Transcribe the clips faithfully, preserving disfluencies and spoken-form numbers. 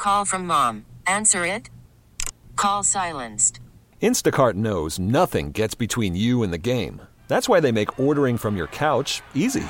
Call from mom. Answer it. Call silenced. Instacart knows nothing gets between you and the game. That's why they make ordering from your couch easy.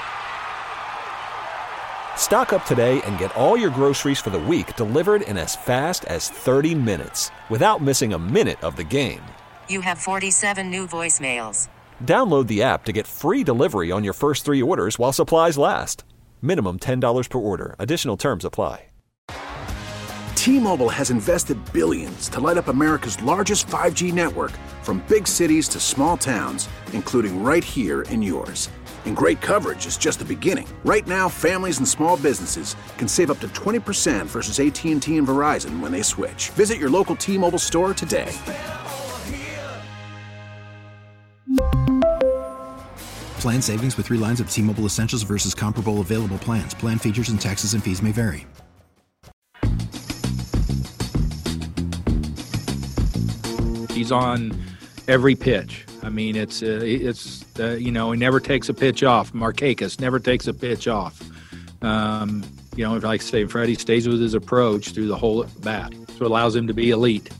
Stock up today and get all your groceries for the week delivered in as fast as thirty minutes without missing a minute of the game. You have forty-seven new voicemails. Download the app to get free delivery on your first three orders while supplies last. Minimum ten dollars per order. Additional terms apply. T-Mobile has invested billions to light up America's largest five G network, from big cities to small towns, including right here in yours. And great coverage is just the beginning. Right now, families and small businesses can save up to twenty percent versus A T and T and Verizon when they switch. Visit your local T-Mobile store today. Plan savings with three lines of T-Mobile Essentials versus comparable available plans. Plan features and taxes and fees may vary. He's on every pitch. I mean, it's, uh, it's uh, you know, he never takes a pitch off. Markakis never takes a pitch off. Um, you know, like I say, Freddie stays with his approach through the whole at bat. So it allows him to be elite.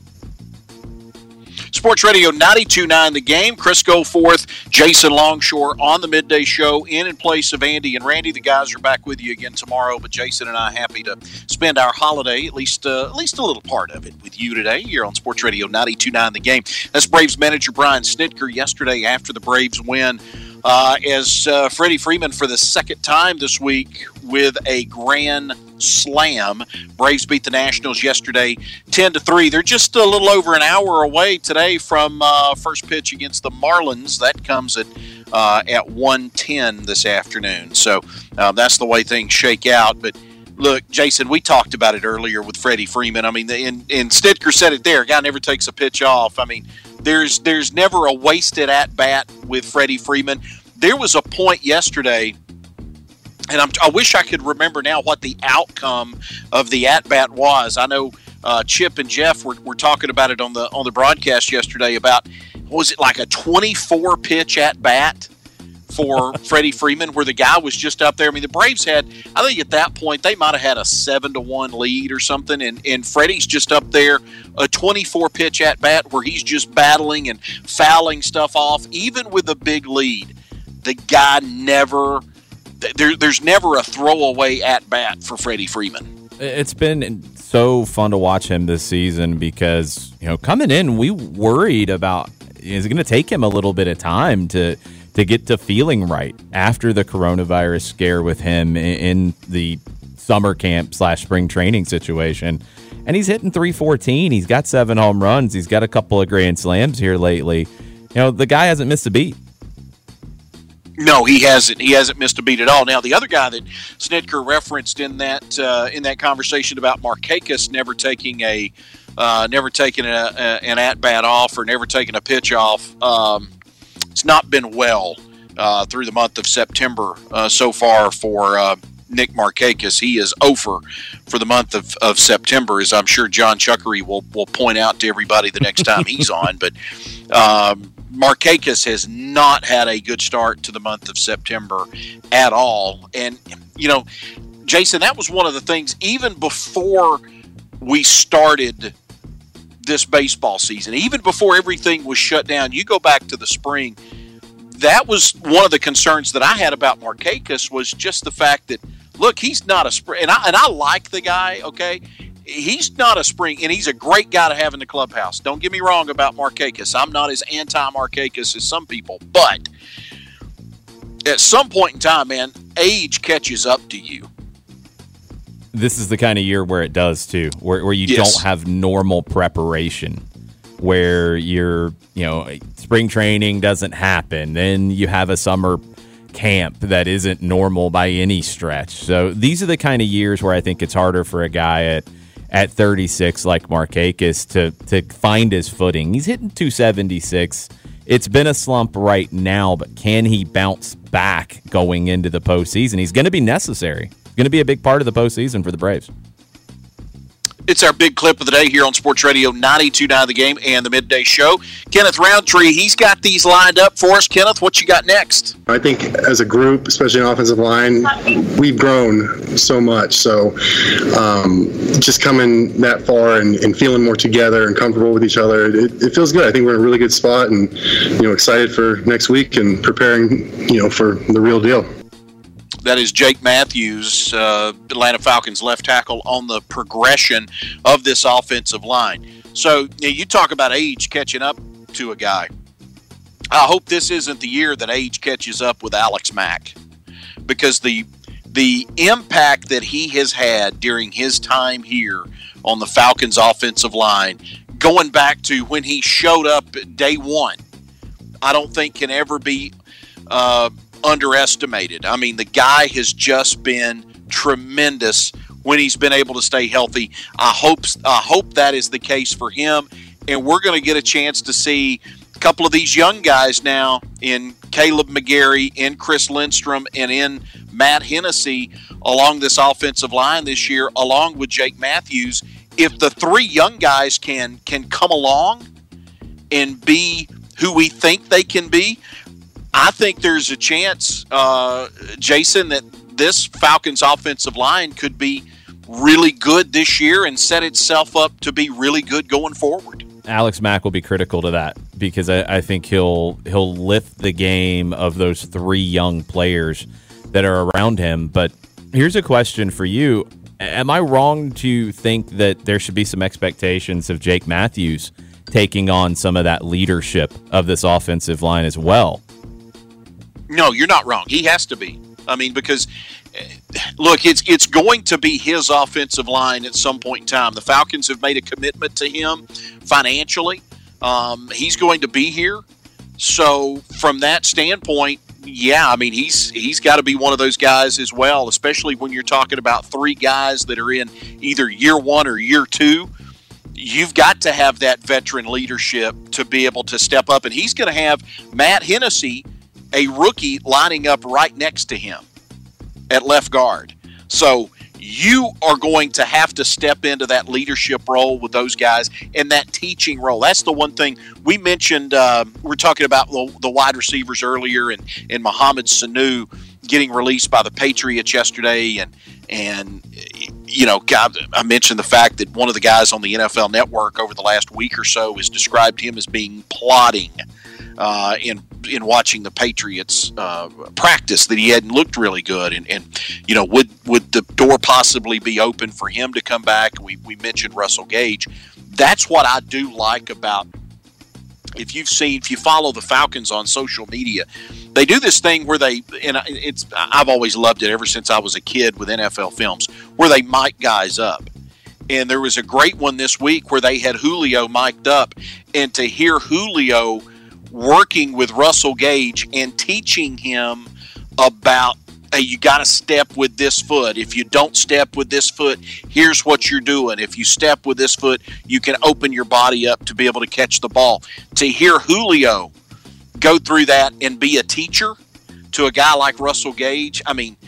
Sports Radio ninety-two point nine The Game. Chris Goforth, Jason Longshore on the midday show in in place of Andy and Randy. The guys are back with you again tomorrow, but Jason and I happy to spend our holiday, at least uh, at least a little part of it, with you today here on Sports Radio ninety-two point nine The Game. That's Braves manager Brian Snitker yesterday after the Braves win. Uh, as uh, Freddie Freeman for the second time this week with a grand slam. Braves beat the Nationals yesterday ten to three. They're just a little over an hour away today from uh, first pitch against the Marlins. That comes at uh, at one ten this afternoon. So uh, that's the way things shake out. But look, Jason, we talked about it earlier with Freddie Freeman. I mean, the, and, and Snitker said it there. A guy never takes a pitch off. I mean, there's there's never a wasted at-bat with Freddie Freeman. There was a point yesterday, and I'm, I wish I could remember now what the outcome of the at-bat was. I know uh, Chip and Jeff were, were talking about it on the on the broadcast yesterday about, was it like a twenty-four pitch at-bat for Freddie Freeman where the guy was just up there? I mean, the Braves had, I think at that point, they might have had a seven to one lead or something, and, and Freddie's just up there, a twenty-four pitch at-bat where he's just battling and fouling stuff off, even with a big lead. The guy never there, – there's never a throwaway at-bat for Freddie Freeman. It's been so fun to watch him this season because, you know, coming in, we worried about is it going to take him a little bit of time to to get to feeling right after the coronavirus scare with him in the summer camp slash spring training situation. And he's hitting three fourteen. He's got seven home runs. He's got a couple of grand slams here lately. You know, the guy hasn't missed a beat. No, he hasn't. He hasn't missed a beat at all. Now, the other guy that Snitker referenced in that uh, in that conversation about Markakis never taking a uh, never taking a, a, an at bat off or never taking a pitch off, um, it's not been well uh, through the month of September uh, so far for uh, Nick Markakis. He is over for the month of, of September, as I'm sure John Chuckery will will point out to everybody the next time he's on. But um, Markakis has not had a good start to the month of September at all. And, you know, Jason, that was one of the things, even before we started this baseball season, even before everything was shut down, you go back to the spring, that was one of the concerns that I had about Markakis was just the fact that, look, he's not a spring, and I, and I like the guy, okay? He's not a spring, and he's a great guy to have in the clubhouse. Don't get me wrong about Markakis. I'm not as anti-Markakis as some people, but at some point in time, man, age catches up to you. This is the kind of year where it does, too, where, where you yes. don't have normal preparation, where you're, you know, spring training doesn't happen, then you have a summer camp that isn't normal by any stretch. So these are the kind of years where I think it's harder for a guy at at thirty-six like Markakis to to find his footing. He's hitting two seventy-six. It's been a slump right now, but can he bounce back going into the postseason? He's going to be necessary. He's going to be a big part of the postseason for the Braves. It's our big clip of the day here on Sports Radio ninety-two point nine The Game and the Midday Show. Kenneth Roundtree, he's got these lined up for us. Kenneth, what you got next? I think as a group, especially an offensive line, we've grown so much. So um, just just coming that far and, and feeling more together and comfortable with each other, it, it feels good. I think we're in a really good spot, and you know, excited for next week and preparing, you know, for the real deal. That is Jake Matthews, uh, Atlanta Falcons left tackle, on the progression of this offensive line. So you know, you talk about age catching up to a guy. I hope this isn't the year that age catches up with Alex Mack, because the the impact that he has had during his time here on the Falcons offensive line, going back to when he showed up day one, I don't think can ever be uh, underestimated. I mean, the guy has just been tremendous when he's been able to stay healthy. I hope I hope that is the case for him, and we're going to get a chance to see a couple of these young guys now in Caleb McGarry, in Chris Lindstrom, and in Matt Hennessy along this offensive line this year, along with Jake Matthews. If the three young guys can can come along and be who we think they can be, I think there's a chance, uh, Jason, that this Falcons offensive line could be really good this year and set itself up to be really good going forward. Alex Mack will be critical to that, because I, I think he'll he'll lift the game of those three young players that are around him. But here's a question for you. Am I wrong to think that there should be some expectations of Jake Matthews taking on some of that leadership of this offensive line as well? No, you're not wrong. He has to be. I mean, because, look, it's it's going to be his offensive line at some point in time. The Falcons have made a commitment to him financially. Um, he's going to be here. So from that standpoint, yeah, I mean, he's he's got to be one of those guys as well, especially when you're talking about three guys that are in either year one or year two. You've got to have that veteran leadership to be able to step up. And he's going to have Matt Hennessy, a rookie, lining up right next to him at left guard. So you are going to have to step into that leadership role with those guys and that teaching role. That's the one thing we mentioned. Uh, we were talking about the, the wide receivers earlier, and, and Mohamed Sanu getting released by the Patriots yesterday. And, and you know, God, I mentioned the fact that one of the guys on the N F L Network over the last week or so has described him as being plotting uh, in in watching the Patriots uh, practice, that he hadn't looked really good. And, and, you know, would would the door possibly be open for him to come back? We, we mentioned Russell Gage. That's what I do like about, if you've seen, if you follow the Falcons on social media, they do this thing where they, and it's, I've always loved it ever since I was a kid with N F L films, where they mic guys up. And there was a great one this week where they had Julio mic'd up, and to hear Julio working with Russell Gage and teaching him about, hey, you got to step with this foot. If you don't step with this foot, here's what you're doing. If you step with this foot, you can open your body up to be able to catch the ball. To hear Julio go through that and be a teacher to a guy like Russell Gage, I mean,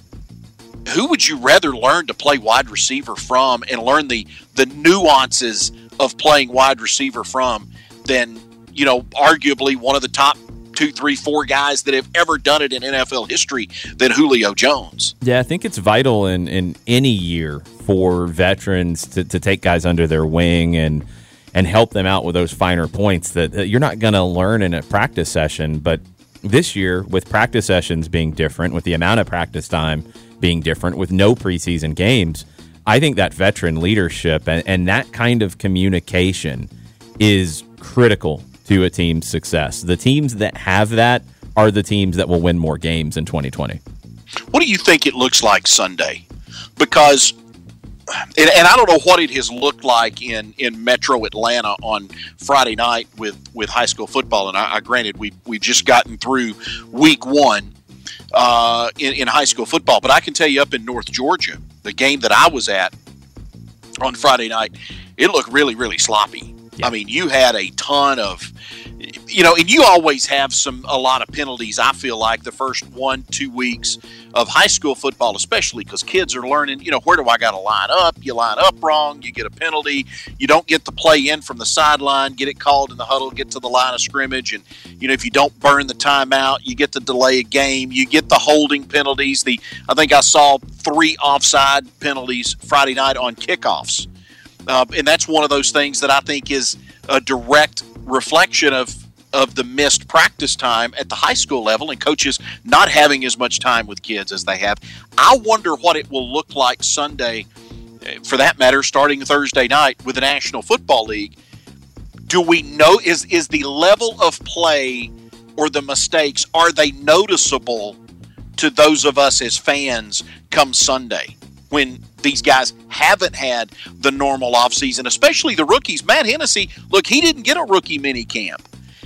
who would you rather learn to play wide receiver from and learn the, the nuances of playing wide receiver from than, you know, arguably one of the top two, three, four guys that have ever done it in N F L history than Julio Jones? Yeah, I think it's vital in, in any year for veterans to, to take guys under their wing and and help them out with those finer points that, that you're not going to learn in a practice session. But this year, with practice sessions being different, with the amount of practice time being different, with no preseason games, I think that veteran leadership and, and that kind of communication is critical to a team's success. The teams that have that are the teams that will win more games in twenty twenty. What do you think it looks like Sunday? Because, and, and I don't know what it has looked like in, in Metro Atlanta on Friday night with, with high school football. And I, I granted, we, we've just gotten through week one uh, in, in high school football. But I can tell you up in North Georgia, the game that I was at on Friday night, it looked really, really sloppy. Yeah. I mean, you had a ton of, you know, and you always have some, a lot of penalties, I feel like, the first one, two weeks of high school football, especially because kids are learning, you know, where do I got to line up? You line up wrong, you get a penalty. You don't get the play in from the sideline, get it called in the huddle, get to the line of scrimmage. And, you know, if you don't burn the timeout, you get to delay a game. You get the holding penalties. The I think I saw three offside penalties Friday night on kickoffs. Uh, and that's one of those things that I think is a direct reflection of of the missed practice time at the high school level and coaches not having as much time with kids as they have. I wonder what it will look like Sunday, for that matter, starting Thursday night with the National Football League. Do we know, is, is the level of play or the mistakes, are they noticeable to those of us as fans come Sunday when these guys haven't had the normal offseason, especially the rookies? Matt Hennessy, look, he didn't get a rookie mini camp.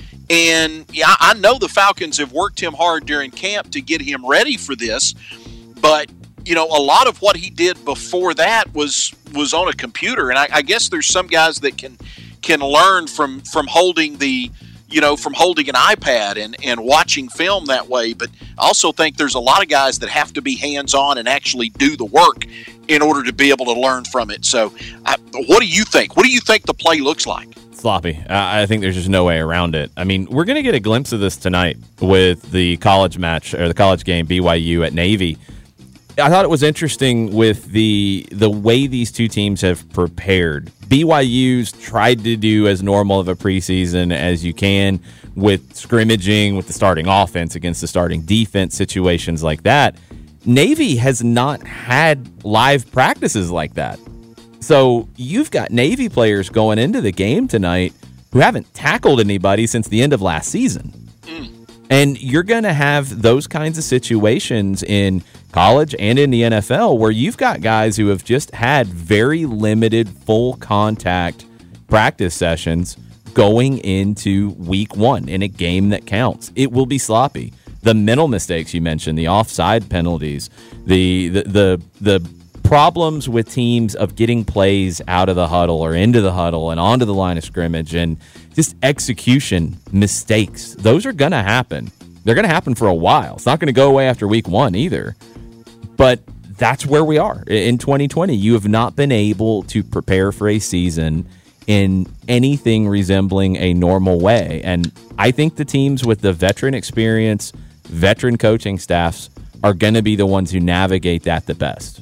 And yeah, I know the Falcons have worked him hard during camp to get him ready for this, but you know, a lot of what he did before that was was on a computer, and I, I guess there's some guys that can can learn from from holding the you know from holding an iPad and and watching film that way. But I also think there's a lot of guys that have to be hands on and actually do the work in order to be able to learn from it. So, I, what do you think? What do you think the play looks like? Sloppy. Uh, I think there's just no way around it. I mean, we're going to get a glimpse of this tonight with the college match or the college game, B Y U at Navy. I thought it was interesting with the the way these two teams have prepared. B Y U's tried to do as normal of a preseason as you can with scrimmaging, with the starting offense against the starting defense, situations like that. Navy has not had live practices like that. So you've got Navy players going into the game tonight who haven't tackled anybody since the end of last season. Mm. And you're going to have those kinds of situations in college and in the N F L where you've got guys who have just had very limited full contact practice sessions going into week one in a game that counts. It will be sloppy. The mental mistakes you mentioned, the offside penalties, the the the, the problems with teams of getting plays out of the huddle or into the huddle and onto the line of scrimmage and just execution mistakes. Those are going to happen. They're going to happen for a while. It's not going to go away after week one either. But that's where we are in twenty twenty. You have not been able to prepare for a season in anything resembling a normal way. And I think the teams with the veteran experience, veteran coaching staffs are going to be the ones who navigate that the best.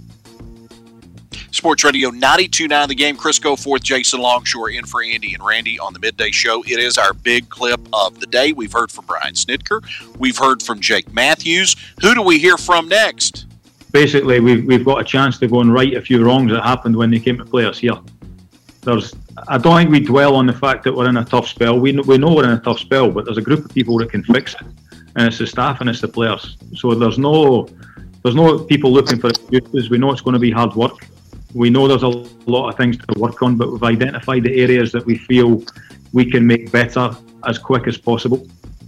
Sports Radio ninety-two point nine The Game. Chris Goforth, Jason Longshore in for Andy and Randy on the Midday Show. It is our big clip of the day. We've heard from Brian Snitker. We've heard from Jake Matthews. Who do we hear from next? Basically, we've, we've got a chance to go and right a few wrongs that happened when they came to play us here. There's, I don't think we dwell on the fact that we're in a tough spell. We know, we know we're in a tough spell, but there's a group of people that can fix it, and it's the staff and it's the players. So there's no there's no people looking for excuses. We know it's going to be hard work. We know there's a lot of things to work on, but we've identified the areas that we feel we can make better as quick as possible.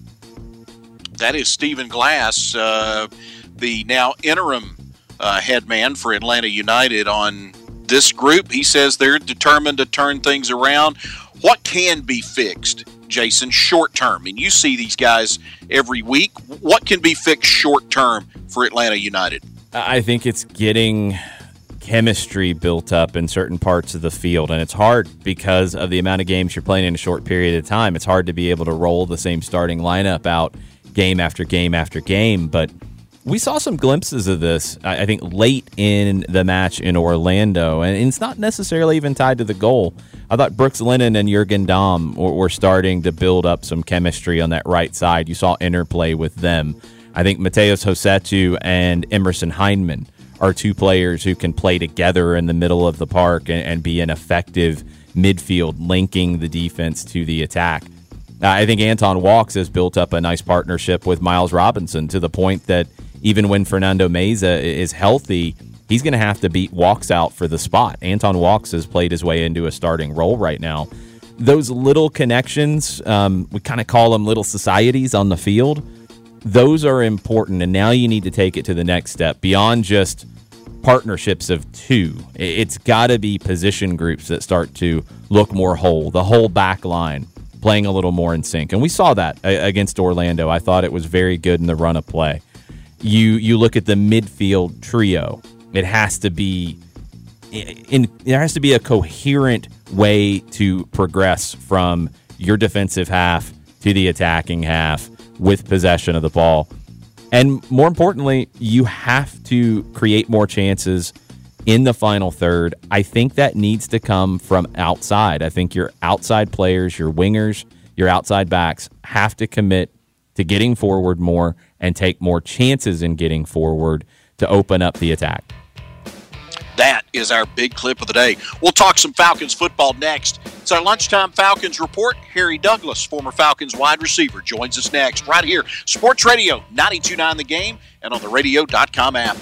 That is Stephen Glass, uh, the now interim uh, head man for Atlanta United on this group. He says they're determined to turn things around. What can be fixed, Jason, short term? And you see these guys every week. What can be fixed short term for Atlanta United? I think it's getting chemistry built up in certain parts of the field, and it's hard because of the amount of games you're playing in a short period of time. It's hard to be able to roll the same starting lineup out game after game after game, but we saw some glimpses of this, I think, late in the match in Orlando, and it's not necessarily even tied to the goal. I thought Brooks Lennon and Jurgen Damm were starting to build up some chemistry on that right side. You saw interplay with them. I think Mateus Rossetto and Emerson Heineman are two players who can play together in the middle of the park and, and be an effective midfield, linking the defense to the attack. Uh, I think Anton Walkes has built up a nice partnership with Miles Robinson to the point that even when Fernando Meza is healthy, he's going to have to beat Walkes out for the spot. Anton Walkes has played his way into a starting role right now. Those little connections, um, we kind of call them little societies on the field, those are important, and now you need to take it to the next step beyond just partnerships of two. It's got to be position groups that start to look more whole, the whole back line playing a little more in sync. And we saw that against Orlando. I thought it was very good in the run of play. you you look at the midfield trio. It has to be in there has to be a coherent way to progress from your defensive half to the attacking half with possession of the ball. And more importantly, you have to create more chances in the final third. I think that needs to come from outside. I think your outside players, your wingers, your outside backs have to commit to getting forward more and take more chances in getting forward to open up the attack. That is our big clip of the day. We'll talk some Falcons football next. It's our Lunchtime Falcons Report. Harry Douglas, former Falcons wide receiver, joins us next right here. Sports Radio ninety-two point nine The Game and on the radio dot com app.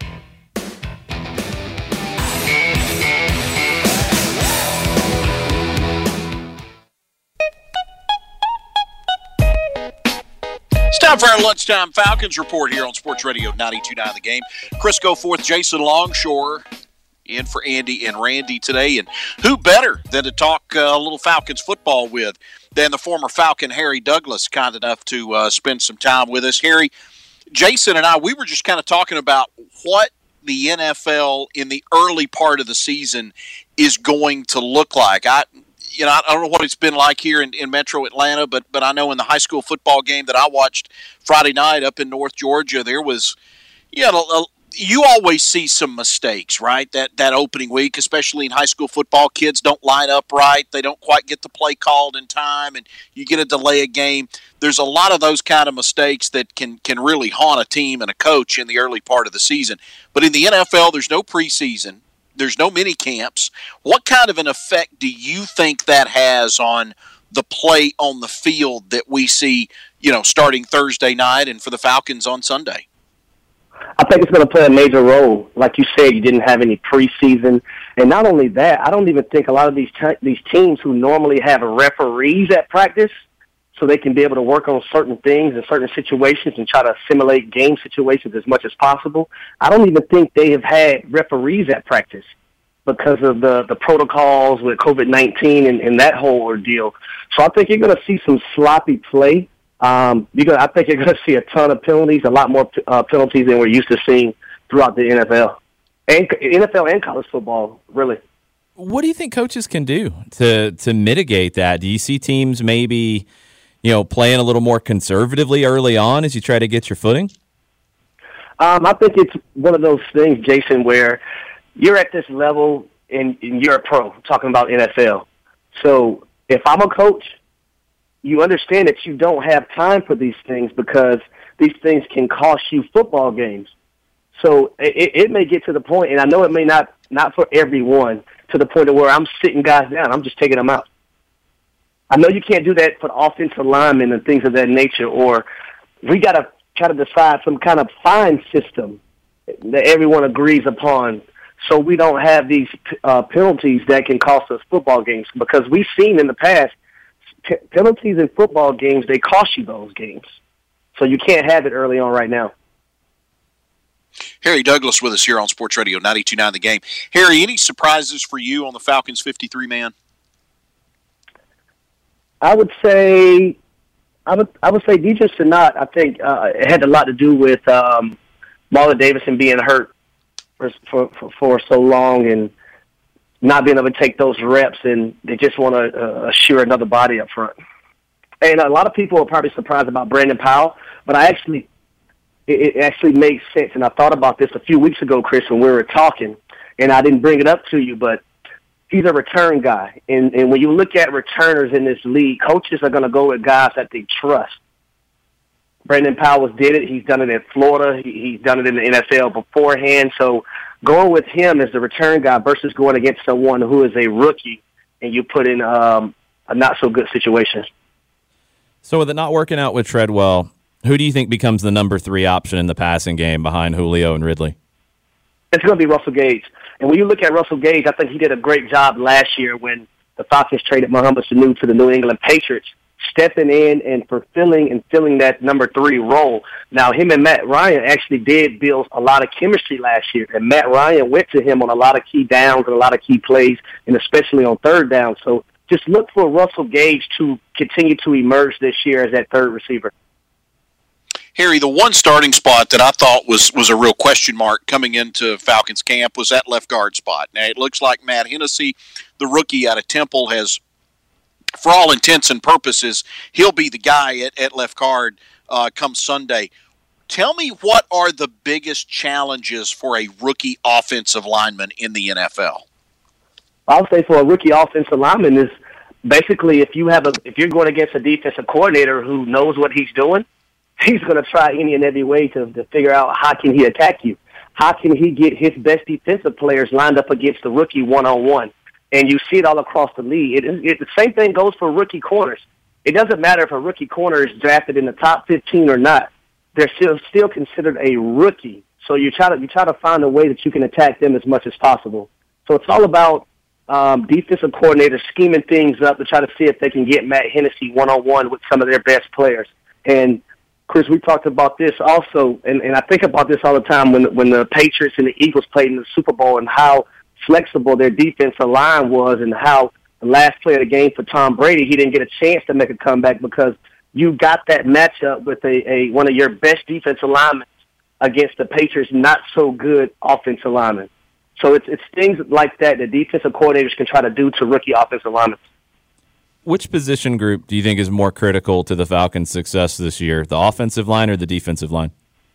It's time for our Lunchtime Falcons Report here on Sports Radio ninety-two point nine The Game. Chris Goforth, Jason Longshore in for Andy and Randy today. And who better than to talk uh, a little Falcons football with than the former Falcon Harry Douglas, kind enough to uh, spend some time with us. Harry, Jason and I, we were just kind of talking about what the N F L in the early part of the season is going to look like. I You know, I don't know what it's been like here in, in Metro Atlanta, but but I know in the high school football game that I watched Friday night up in North Georgia, there was, you know, a, you always see some mistakes, right? That that opening week, especially in high school football, kids don't line up right. They don't quite get the play called in time, and you get a delay of game. There's a lot of those kind of mistakes that can can really haunt a team and a coach in the early part of the season. But in the N F L, there's no preseason. There's no mini camps. What kind of an effect do you think that has on the play on the field that we see, you know, starting Thursday night and for the Falcons on Sunday? I think it's going to play a major role. Like you said, you didn't have any preseason. And not only that, I don't even think a lot of these te- these teams who normally have referees at practice so they can be able to work on certain things in certain situations and try to simulate game situations as much as possible. I don't even think they have had referees at practice because of the, the protocols with COVID nineteen and, and that whole ordeal. So I think you're going to see some sloppy play. Um, you're gonna, I think you're going to see a ton of penalties, a lot more uh, penalties than we're used to seeing throughout the N F L. And N F L and college football, really. What do you think coaches can do to to mitigate that? Do you see teams maybe, you know, playing a little more conservatively early on as you try to get your footing? Um, I think it's one of those things, Jason, where you're at this level and, and you're a pro, talking about N F L. So if I'm a coach, you understand that you don't have time for these things because these things can cost you football games. So it, it may get to the point, and I know it may not, not for everyone, to the point of where I'm sitting guys down. I'm just taking them out. I know you can't do that for the offensive linemen and things of that nature, or we got to try to decide some kind of fine system that everyone agrees upon so we don't have these uh, penalties that can cost us football games, because we've seen in the past p- penalties in football games, they cost you those games. So you can't have it early on right now. Harry Douglas with us here on Sports Radio ninety-two point nine The Game. Harry, any surprises for you on the Falcons fifty-three man? I would say, I would I would say Deidre Sinat. I think uh, it had a lot to do with um, Marlon Davidson being hurt for, for for for so long and not being able to take those reps, and they just want to uh, assure another body up front. And a lot of people are probably surprised about Brandon Powell, but I actually it, it actually makes sense. And I thought about this a few weeks ago, Chris, when we were talking, and I didn't bring it up to you, but he's a return guy. And, and when you look at returners in this league, coaches are going to go with guys that they trust. Brandon Powell did it. He's done it in Florida. He, he's done it in the N F L beforehand. So going with him as the return guy versus going against someone who is a rookie and you put in um, a not-so-good situation. So with it not working out with Treadwell, who do you think becomes the number three option in the passing game behind Julio and Ridley? It's going to be Russell Gage. And when you look at Russell Gage, I think he did a great job last year when the Falcons traded Mohamed Sanu to the New England Patriots, stepping in and fulfilling and filling that number three role. Now, him and Matt Ryan actually did build a lot of chemistry last year, and Matt Ryan went to him on a lot of key downs and a lot of key plays, and especially on third down. So just look for Russell Gage to continue to emerge this year as that third receiver. Harry, the one starting spot that I thought was was a real question mark coming into Falcons camp was that left guard spot. Now, it looks like Matt Hennessy, the rookie out of Temple, has, for all intents and purposes, he'll be the guy at, at left guard uh, come Sunday. Tell me, what are the biggest challenges for a rookie offensive lineman in the N F L? I'll say for a rookie offensive lineman is basically if you have a if you're going against a defensive coordinator who knows what he's doing, he's going to try any and every way to, to figure out how can he attack you. How can he get his best defensive players lined up against the rookie one-on-one? And you see it all across the league. It, it, the same thing goes for rookie corners. It doesn't matter if a rookie corner is drafted in the top fifteen or not. They're still still considered a rookie. So you try to you try to find a way that you can attack them as much as possible. So it's all about um, defensive coordinators scheming things up to try to see if they can get Matt Hennessy one-on-one with some of their best players. And Chris, we talked about this also, and, and I think about this all the time when when the Patriots and the Eagles played in the Super Bowl and how flexible their defensive line was, and how the last play of the game for Tom Brady, he didn't get a chance to make a comeback because you got that matchup with a, a one of your best defensive linemen against the Patriots' not so good offensive linemen. So it's it's things like that that defensive coordinators can try to do to rookie offensive linemen. Which position group do you think is more critical to the Falcons' success this year, the offensive line or the defensive line?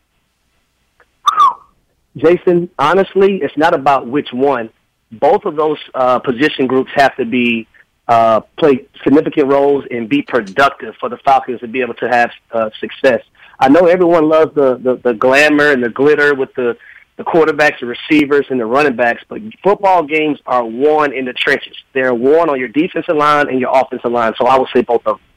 Jason, honestly, it's not about which one. Both of those uh, position groups have to be uh, play significant roles and be productive for the Falcons to be able to have uh, success. I know everyone loves the, the, the glamour and the glitter with the, the quarterbacks, the receivers, and the running backs, but football games are won in the trenches. They're won on your defensive line and your offensive line, so I would say both of them.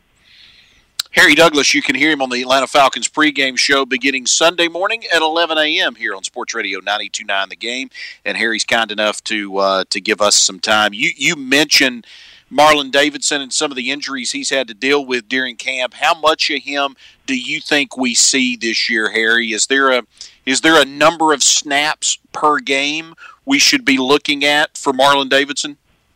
Harry Douglas, you can hear him on the Atlanta Falcons pregame show beginning Sunday morning at eleven a.m. here on Sports Radio ninety-two point nine The Game, and Harry's kind enough to uh, to give us some time. You you mentioned Marlon Davidson and some of the injuries he's had to deal with during camp. How much of him do you think we see this year, Harry? Is there a is there a number of snaps per game we should be looking at for Marlon Davidson?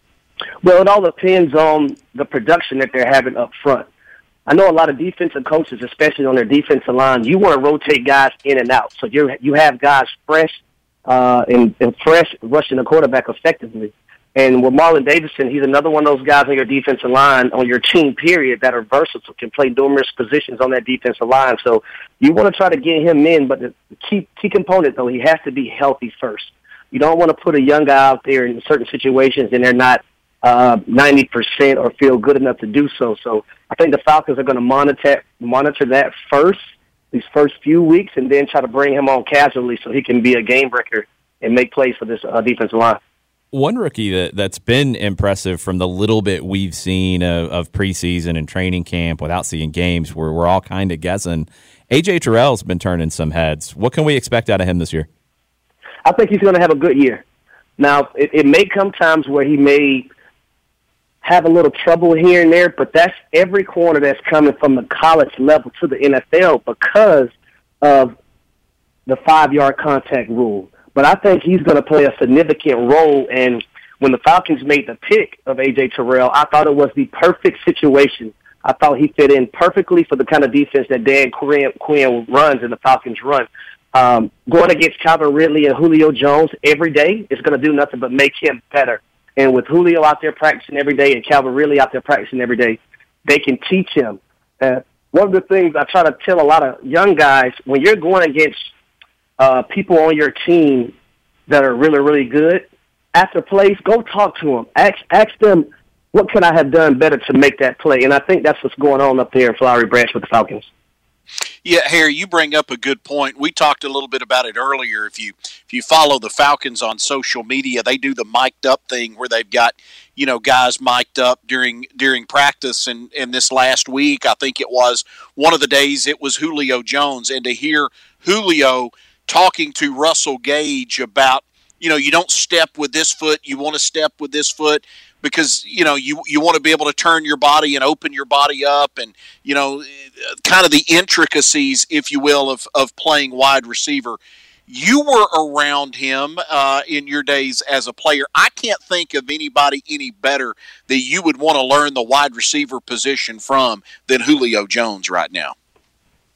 Well, it all depends on the production that they're having up front. I know a lot of defensive coaches, especially on their defensive line, you want to rotate guys in and out. So you you have guys fresh uh, and, and fresh rushing the quarterback effectively. And with Marlon Davidson, he's another one of those guys on your defensive line, on your team period, that are versatile, can play numerous positions on that defensive line. So you want to try to get him in, but the key, key component, though, he has to be healthy first. You don't want to put a young guy out there in certain situations and they're not uh, ninety percent or feel good enough to do so. So I think the Falcons are going to monitor monitor that first, these first few weeks, and then try to bring him on casually so he can be a game breaker and make plays for this uh, defensive line. One rookie that, that's been impressive from the little bit we've seen of, of preseason and training camp without seeing games where we're all kind of guessing, A J Terrell's been turning some heads. What can we expect out of him this year? I think he's going to have a good year. Now, it, it may come times where he may have a little trouble here and there, but that's every corner that's coming from the college level to the N F L because of the five-yard contact rule. But I think he's going to play a significant role. And when the Falcons made the pick of A J Terrell, I thought it was the perfect situation. I thought he fit in perfectly for the kind of defense that Dan Quinn, Quinn runs and the Falcons run. Um, going against Calvin Ridley and Julio Jones every day is going to do nothing but make him better. And with Julio out there practicing every day and Calvin Ridley out there practicing every day, they can teach him. Uh, one of the things I try to tell a lot of young guys, when you're going against uh, people on your team that are really, really good, after plays, go talk to them. Ask, ask them, what could I have done better to make that play? And I think that's what's going on up there in Flowery Branch with the Falcons. Yeah, Harry, you bring up a good point. We talked a little bit about it earlier. If you if you follow the Falcons on social media, they do the mic'd up thing where they've got, you know, guys mic'd up during during practice. And, and this last week, I think it was one of the days, it was Julio Jones. And to hear Julio talking to Russell Gage about, you know, you don't step with this foot, you want to step with this foot, because, you know, you you want to be able to turn your body and open your body up and, you know, kind of the intricacies, if you will, of, of playing wide receiver. You were around him uh, in your days as a player. I can't think of anybody any better that you would want to learn the wide receiver position from than Julio Jones right now.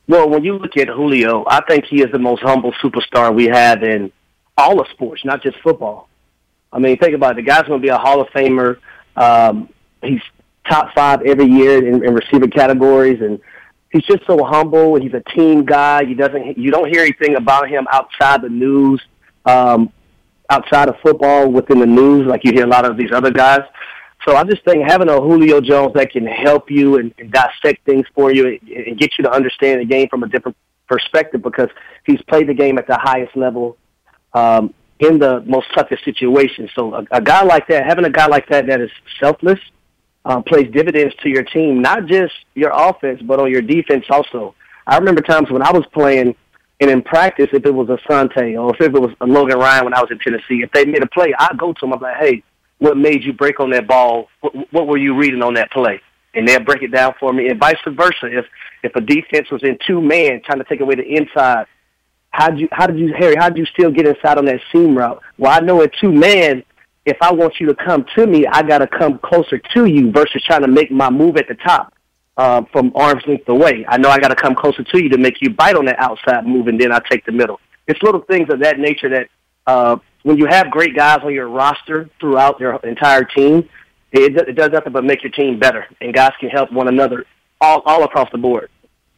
Well, when you look at Julio, I think he is the most humble superstar we have in all of sports, not just football. I mean, think about it. The guy's going to be a Hall of Famer. Um, he's top five every year in, in receiver categories, and he's just so humble. He's a team guy. He doesn't. You don't hear anything about him outside the news, um, outside of football, within the news, like you hear a lot of these other guys. So I just think having a Julio Jones that can help you and, and dissect things for you and, and get you to understand the game from a different perspective, because he's played the game at the highest level um, in the most toughest situations. So a, a guy like that, having a guy like that that is selfless, um, plays dividends to your team, not just your offense, but on your defense also. I remember times when I was playing, and in practice, if it was Asante or if it was Logan Ryan when I was in Tennessee, if they made a play, I'd go to them. I'm like, hey, what made you break on that ball? What, what were you reading on that play? And they'll break it down for me, and vice versa. If if a defense was in two man trying to take away the inside, how did you, how did you, Harry, how did you still get inside on that seam route? Well, I know in two man, if I want you to come to me, I got to come closer to you versus trying to make my move at the top uh, from arm's length away. I know I got to come closer to you to make you bite on that outside move, and then I take the middle. It's little things of that nature that uh, when you have great guys on your roster throughout your entire team, it, it does nothing but make your team better, and guys can help one another all, all across the board.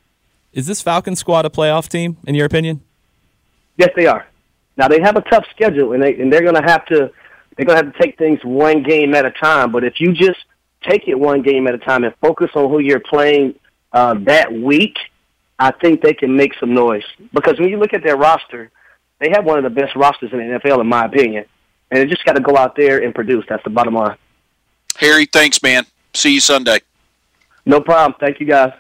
Is this Falcon squad a playoff team, in your opinion? Yes, they are. Now, they have a tough schedule, and, they, and they're going to have to they're going to have to take things one game at a time. But if you just take it one game at a time and focus on who you're playing uh, that week, I think they can make some noise. Because when you look at their roster, they have one of the best rosters in the N F L, in my opinion. And they just got to go out there and produce. That's the bottom line. Harry, thanks, man. See you Sunday. No problem. Thank you, guys.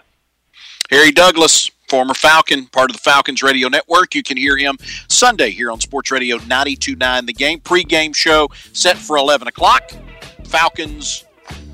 Harry Douglas, former Falcon, part of the Falcons Radio Network. You can hear him Sunday here on Sports Radio ninety-two point nine The Game. Pre-game show set for eleven o'clock. Falcons,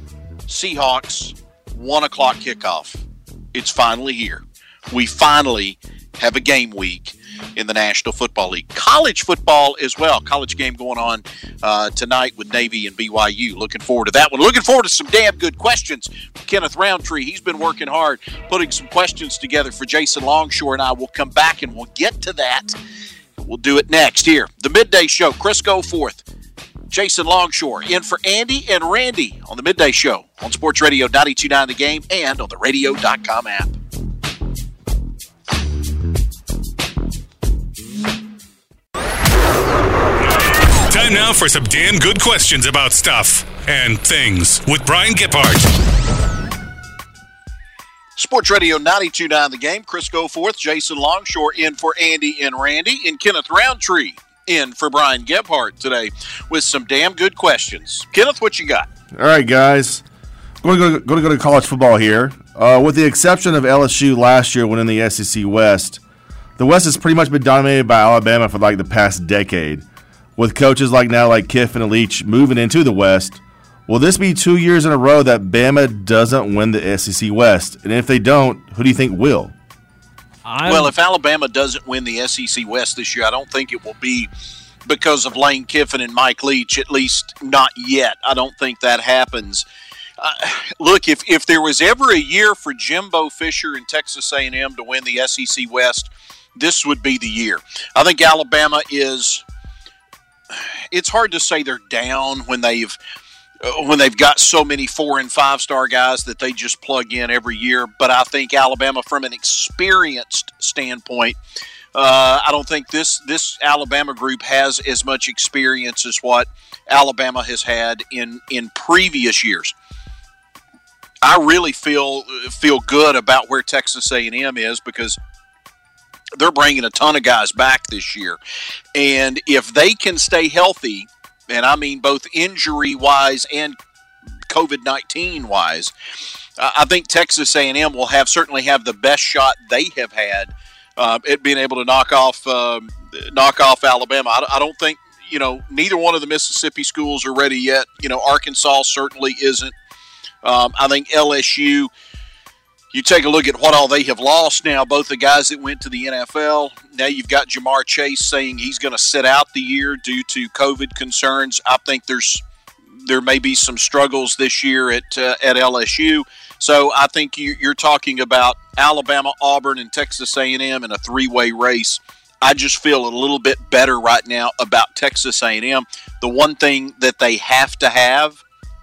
Seahawks, one o'clock kickoff. It's finally here. We finally have a game week in the National Football League. College football as well. College game going on uh, tonight with Navy and B Y U. Looking forward to that one. Looking forward to some damn good questions from Kenneth Roundtree. He's been working hard putting some questions together for Jason Longshore, and I will come back and we'll get to that. We'll do it next here. The Midday Show. Chris Goforth, Jason Longshore in for Andy and Randy on the Midday Show on Sports Radio ninety-two point nine The Game and on the radio dot com app. Time now for some damn good questions about stuff and things with Brian Giphart. Sports Radio ninety-two point nine The Game. Chris Goforth, Jason Longshore in for Andy and Randy, and Kenneth Roundtree in for Brian Gebhardt today with some damn good questions. Kenneth, what you got? All right, guys. Going to go, going to, go to college football here. Uh, with the exception of L S U last year winning the S E C West, the West has pretty much been dominated by Alabama for like the past decade. With coaches like now like Kiffin and Leach moving into the West, will this be two years in a row that Bama doesn't win the S E C West? And if they don't, who do you think will? I'm... Well, if Alabama doesn't win the S E C West this year, I don't think it will be because of Lane Kiffin and Mike Leach, at least not yet. I don't think that happens. Uh, look, if, if there was ever a year for Jimbo Fisher and Texas A and M to win the S E C West, this would be the year. I think Alabama is – it's hard to say they're down when they've uh, when they've got so many four and five star guys that they just plug in every year. But I think Alabama, from an experienced standpoint, uh, I don't think this this Alabama group has as much experience as what Alabama has had in in previous years. I really feel feel good about where Texas A and M is because they're bringing a ton of guys back this year. And if they can stay healthy, and I mean both injury-wise and covid nineteen-wise, uh, I think Texas A and M will have certainly have the best shot they have had uh, at being able to knock off um, knock off Alabama. I, I don't think, you know, neither one of the Mississippi schools are ready yet. You know, Arkansas certainly isn't. Um, I think L S U, you take a look at what all they have lost now, both the guys that went to the N F L. Now you've got Jamar Chase saying he's going to sit out the year due to COVID concerns. I think there's there may be some struggles this year at uh, at L S U. So I think you, you're talking about Alabama, Auburn, and Texas A and M in a three-way race. I just feel a little bit better right now about Texas A and M. The one thing that they have to have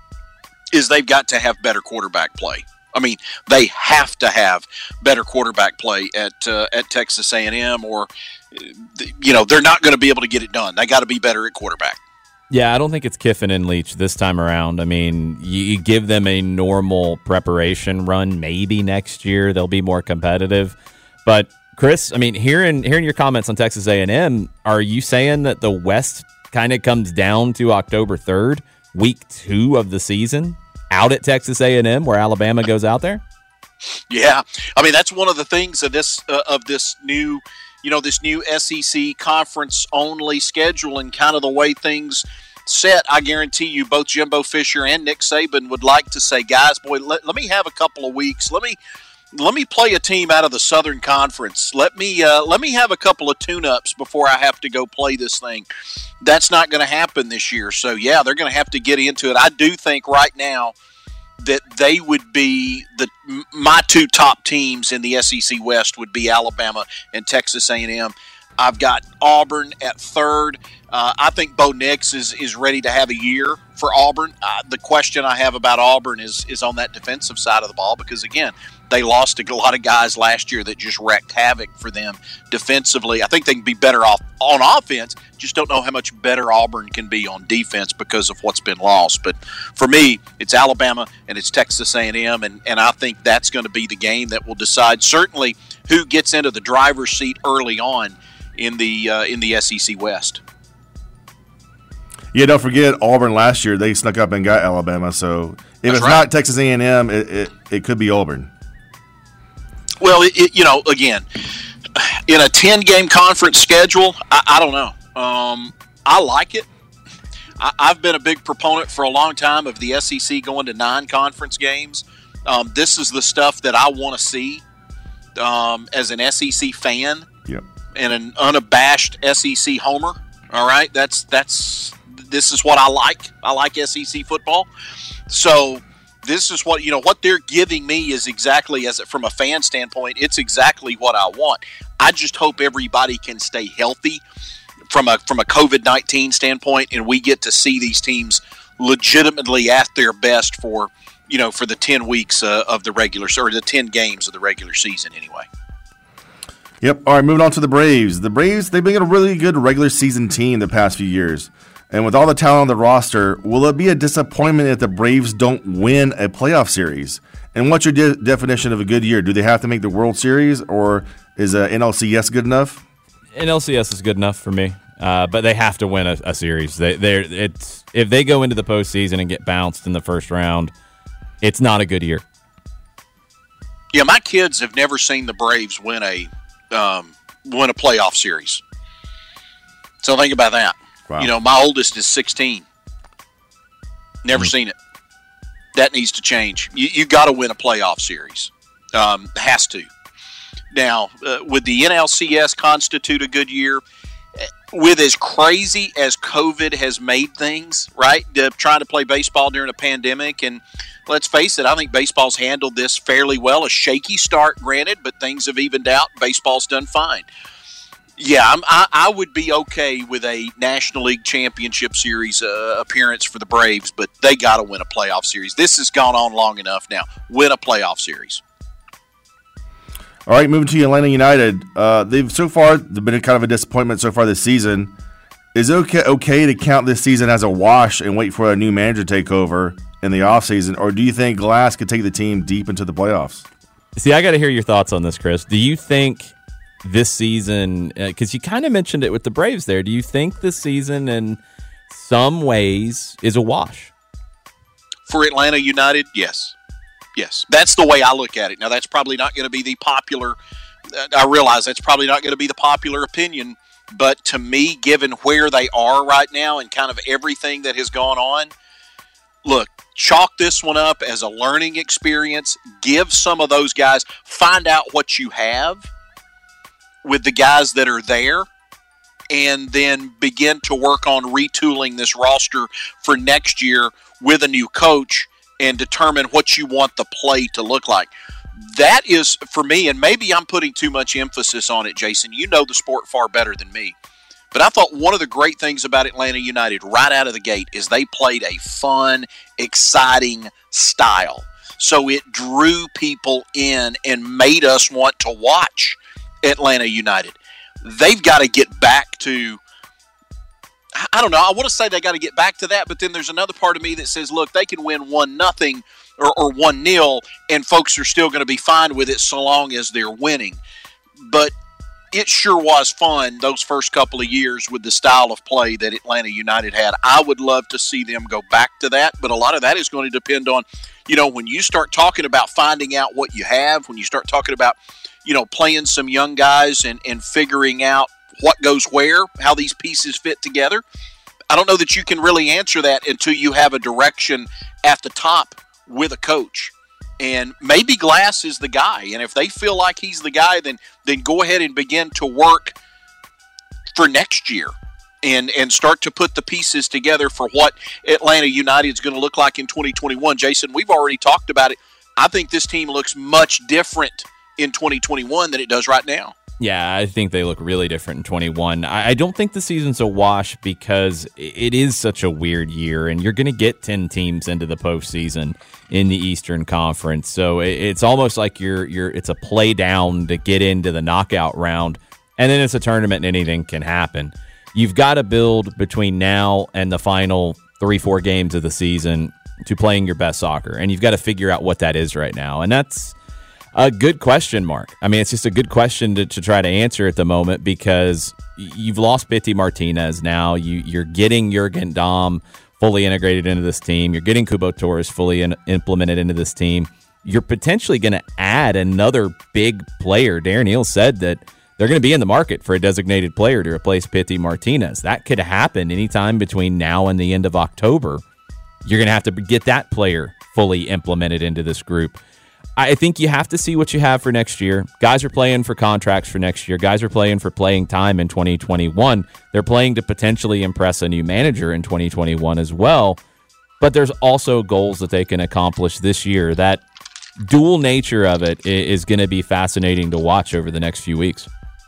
is they've got to have better quarterback play. I mean, they have to have better quarterback play at uh, at Texas A and M, or you know they're not going to be able to get it done. They got to be better at quarterback. Yeah, I don't think it's Kiffin and Leach this time around. I mean, you, you give them a normal preparation run, maybe next year they'll be more competitive. But Chris, I mean, hearing hearing your comments on Texas A and M, are you saying that the West kind of comes down to October third, week two of the season, out at Texas A and M, where Alabama goes out there? Yeah, I mean that's one of the things of this uh, of this new, you know, this new S E C conference only schedule and kind of the way things set. I guarantee you, both Jimbo Fisher and Nick Saban would like to say, guys, boy, let, let me have a couple of weeks. Let me. Let me play a team out of the Southern Conference. Let me uh, let me have a couple of tune-ups before I have to go play this thing. That's not going to happen this year. So, yeah, they're going to have to get into it. I do think right now that they would be the my two top teams in the S E C West would be Alabama and Texas A and M. I've got Auburn at third. Uh, I think Bo Nix is is ready to have a year for Auburn. Uh, the question I have about Auburn is is on that defensive side of the ball because, again, they lost a lot of guys last year that just wreaked havoc for them defensively. I think they can be better off on offense. Just don't know how much better Auburn can be on defense because of what's been lost. But for me, it's Alabama and it's Texas A and M, and, and I think that's going to be the game that will decide certainly who gets into the driver's seat early on in the uh, in the S E C West. Yeah, don't forget Auburn last year. They snuck up and got Alabama. So if That's it's right. not Texas A and M, it, it, it could be Auburn. Well, it, it, you know, again, in a ten-game conference schedule, I, I don't know. Um, I like it. I, I've been a big proponent for a long time of the S E C going to nine conference games. Um, this is the stuff that I want to see um, as an S E C fan yep. and an unabashed S E C homer. All right, that's that's this is what I like. I like S E C football. So this is what, you know, what they're giving me is exactly, as from a fan standpoint, it's exactly what I want. I just hope everybody can stay healthy from a from a COVID nineteen standpoint, and we get to see these teams legitimately at their best for, you know, for the ten weeks uh, of the regular, or the ten games of the regular season anyway. Yep. All right, moving on to the Braves. The Braves, they've been a really good regular season team the past few years. And with all the talent on the roster, will it be a disappointment if the Braves don't win a playoff series? And what's your de- definition of a good year? Do they have to make the World Series, or is uh, N L C S good enough? N L C S is good enough for me, uh, but they have to win a, a series. They, they're it's if they go into the postseason and get bounced in the first round, it's not a good year. Yeah, my kids have never seen the Braves win a um, win a playoff series. So think about that. Wow. You know, my oldest is sixteen. Never mm-hmm. seen it. That needs to change. You you got to win a playoff series. Um, has to. Now, uh, would the N L C S constitute a good year? With as crazy as COVID has made things, right? Uh, trying to play baseball during a pandemic, and let's face it, I think baseball's handled this fairly well. A shaky start, granted, but things have evened out. Baseball's done fine. Yeah, I'm, I, I would be okay with a National League Championship Series uh, appearance for the Braves, but they got to win a playoff series. This has gone on long enough now. Win a playoff series. All right, moving to Atlanta United. Uh, they've so far they've been kind of a disappointment so far this season. Is it okay, okay to count this season as a wash and wait for a new manager to take over in the offseason, or do you think Glass could take the team deep into the playoffs? See, I got to hear your thoughts on this, Chris. Do you think this season, because uh, you kind of mentioned it with the Braves there, do you think this season in some ways is a wash? For Atlanta United, yes. Yes. That's the way I look at it. Now, that's probably not going to be the popular, uh, I realize that's probably not going to be the popular opinion, but to me, given where they are right now and kind of everything that has gone on, look, chalk this one up as a learning experience. Give some of those guys, find out what you have with the guys that are there, and then begin to work on retooling this roster for next year with a new coach and determine what you want the play to look like. That is, for me, and maybe I'm putting too much emphasis on it, Jason. You know the sport far better than me. But I thought one of the great things about Atlanta United right out of the gate is they played a fun, exciting style. So it drew people in and made us want to watch Atlanta United. They've got to get back to, I don't know, I want to say they got to get back to that, but then there's another part of me that says, look, they can win one nothing or, or one nil, and folks are still going to be fine with it so long as they're winning. But it sure was fun those first couple of years with the style of play that Atlanta United had. I would love to see them go back to that, but a lot of that is going to depend on, you know, when you start talking about finding out what you have, when you start talking about, you know, playing some young guys and, and figuring out what goes where, how these pieces fit together. I don't know that you can really answer that until you have a direction at the top with a coach. And maybe Glass is the guy. And if they feel like he's the guy, then then go ahead and begin to work for next year and, and start to put the pieces together for what Atlanta United is going to look like in twenty twenty-one. Jason, we've already talked about it. I think this team looks much different in twenty twenty-one than it does right now. Yeah, I think they look really different in twenty-one. I, I don't think the season's a wash because it is such a weird year, and you're going to get ten teams into the postseason in the Eastern Conference. So it, it's almost like you're you're it's a play down to get into the knockout round, and then it's a tournament and anything can happen. You've got to build between now and the final three, four games of the season to playing your best soccer, and you've got to figure out what that is right now, and that's a good question, Mark. I mean, it's just a good question to, to try to answer at the moment because you've lost Pity Martinez now. You, you're getting Jurgen Damm fully integrated into this team. You're getting Kubo Torres fully in, implemented into this team. You're potentially going to add another big player. Darren Eales said that they're going to be in the market for a designated player to replace Pity Martinez. That could happen anytime between now and the end of October. You're going to have to get that player fully implemented into this group. I think you have to see what you have for next year. Guys are playing for contracts for next year. Guys are playing for playing time in twenty twenty-one. They're playing to potentially impress a new manager in twenty twenty-one as well. But there's also goals that they can accomplish this year. That dual nature of it is going to be fascinating to watch over the next few weeks.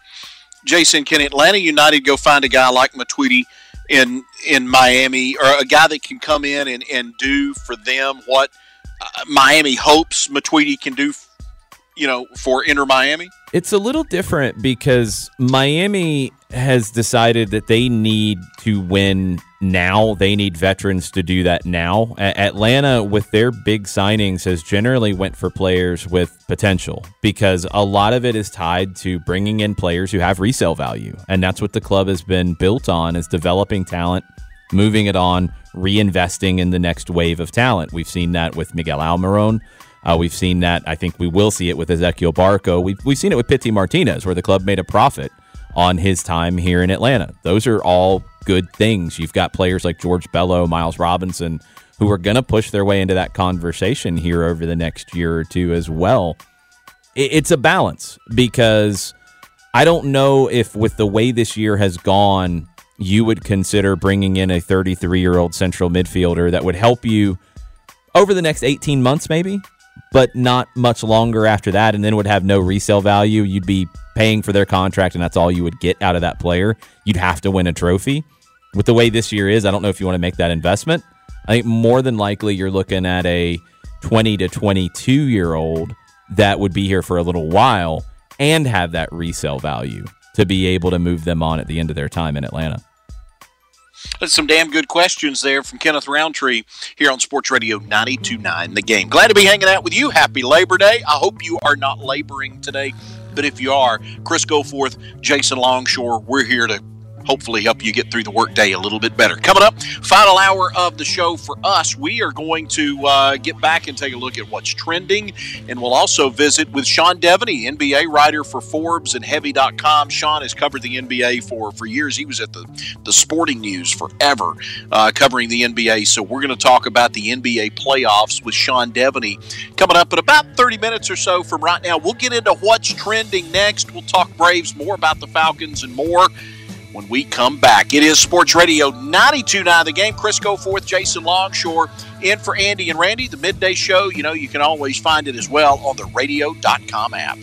Jason, can Atlanta United go find a guy like Matuidi in in Miami, or a guy that can come in and, and do for them what Uh, Miami hopes Matuidi can do, you know, for Inter Miami? It's a little different because Miami has decided that they need to win now. They need veterans to do that now. A- Atlanta, with their big signings, has generally went for players with potential because a lot of it is tied to bringing in players who have resale value. And that's what the club has been built on, is developing talent, moving it on, reinvesting in the next wave of talent. We've seen that with Miguel Almiron. Uh, we've seen that, I think we will see it with Ezequiel Barco. We've, we've seen it with Pity Martinez, where the club made a profit on his time here in Atlanta. Those are all good things. You've got players like George Bello, Miles Robinson, who are going to push their way into that conversation here over the next year or two as well. It, it's a balance because I don't know if with the way this year has gone, you would consider bringing in a thirty-three-year-old central midfielder that would help you over the next eighteen months maybe, but not much longer after that, and then would have no resale value. You'd be paying for their contract, and that's all you would get out of that player. You'd have to win a trophy. With the way this year is, I don't know if you want to make that investment. I think more than likely you're looking at a twenty to twenty-two-year-old that would be here for a little while and have that resale value to be able to move them on at the end of their time in Atlanta. That's some damn good questions there from Kenneth Roundtree here on Sports Radio ninety-two point nine The Game. Glad to be hanging out with you. Happy Labor Day. I hope you are not laboring today, but if you are, Chris Goforth, Jason Longshore, we're here to hopefully help you get through the workday a little bit better. Coming up, final hour of the show for us. We are going to uh, get back and take a look at what's trending, and we'll also visit with Sean Devaney, N B A writer for Forbes and Heavy dot com. Sean has covered the N B A for, for years. He was at the, the Sporting News forever uh, covering the N B A, so we're going to talk about the N B A playoffs with Sean Devaney coming up in about thirty minutes or so from right now. We'll get into what's trending next. We'll talk Braves, more about the Falcons, and more. when we come back. It is Sports Radio ninety-two point nine The Game. Chris Goforth, Jason Longshore in for Andy and Randy. The midday show, you know, you can always find it as well on the radio dot com app.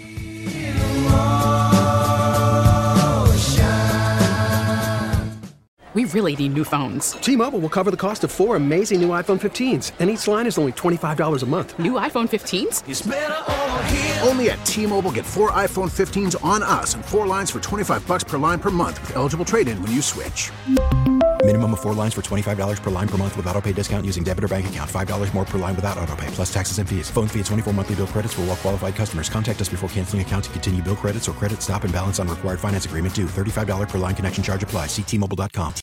We really need new phones. T-Mobile will cover the cost of four amazing new iPhone fifteens, and each line is only twenty-five dollars a month. New iPhone fifteens? It's better over here. Only at T-Mobile, get four iPhone fifteens on us and four lines for twenty-five dollars per line per month with eligible trade-in when you switch. Minimum of four lines for twenty-five dollars per line per month with autopay discount using debit or bank account. five dollars more per line without autopay, plus taxes and fees. Phone fee at twenty-four monthly bill credits for well-qualified customers. Contact us before canceling account to continue bill credits or credit stop and balance on required finance agreement due. thirty-five dollars per line connection charge applies. See T Mobile dot com.